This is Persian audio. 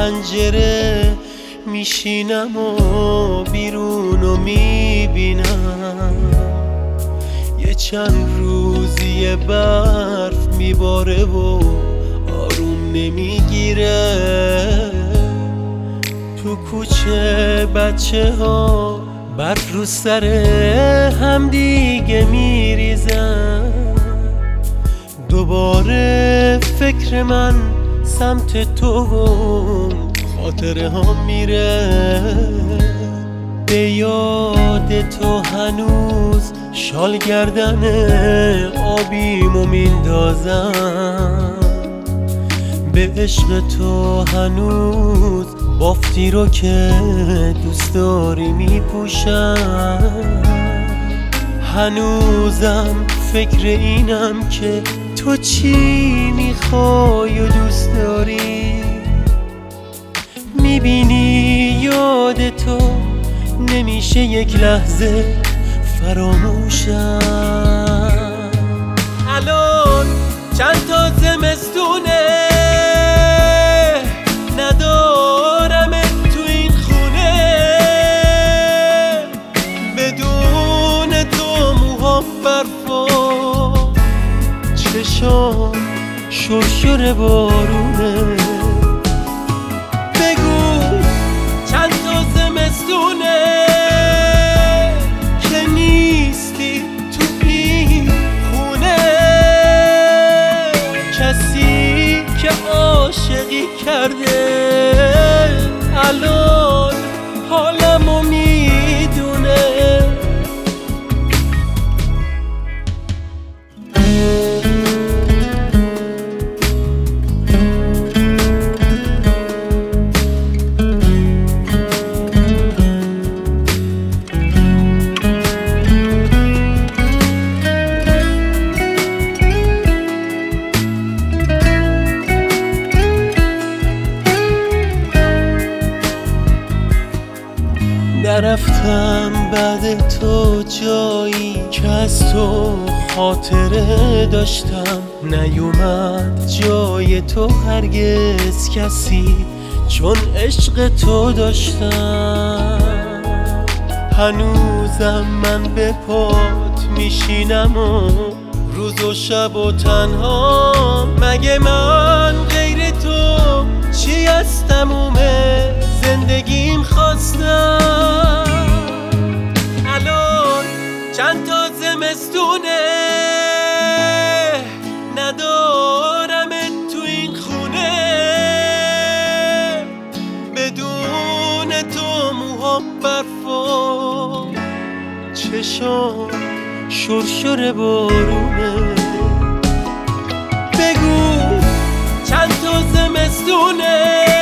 پنجره میشینم و بیرونو میبینم، یه چند روزی برف میباره و آروم نمیگیره. تو کوچه بچه ها برف رو سر هم دیگه میریزن، دوباره فکر من سمت تو و خاطره ها میره. به یاد تو هنوز شال گردن آبیمو میندازم، به عشق تو هنوز بافتی رو که دوست داری میپوشم. هنوزم فکر اینم که تو چی میخوای و دوست داری، میبینی یاد تو نمیشه یک لحظه فراموشم. الان چند تا زمستونه ندارم تو این خونه، بدون تو موهام برفا، چشام شرشر بارونه. بگو چند تا زمستونه که نیستی تو این خونه، کسی که عاشقی کرده الان حالمو میدونه. نرفتم بعد تو جایی که از تو خاطره داشتم، نیومد جای تو هرگز کسی چون عشق تو داشتم. هنوزم من به پات میشینم و روز و شب و تنها، مگه من غیر تو چی از تموم زندگیم خواستم. الان چند تا زمستونه ندارم تو این خونه، بدون تو موهام برفا، چشام شرشر بارونه. بگو چند تا زمستونه